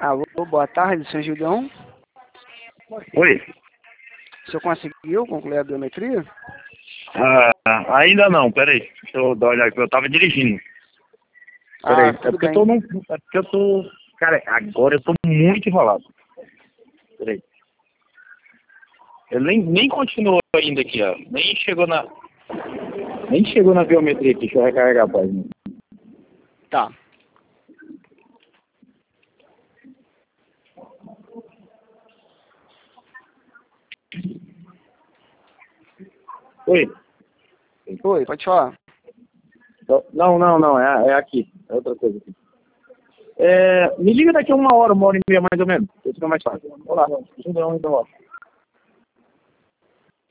Alô, boa tarde, senhor Gildão. Oi. O senhor conseguiu concluir a biometria? Ainda não, peraí. Deixa eu dar uma olhada aqui, eu tava dirigindo. Peraí, é Tudo porque bem. eu tô num. É porque eu tô. Cara, agora eu tô muito enrolado. Peraí. Ele nem continuou ainda aqui, ó. Nem chegou na biometria aqui, deixa eu recarregar a página. Tá. Oi. Oi, pode falar. Não, é aqui. É outra coisa aqui. Me liga daqui a 1 hora e meia mais ou menos. Isso fica mais fácil. Olá, então.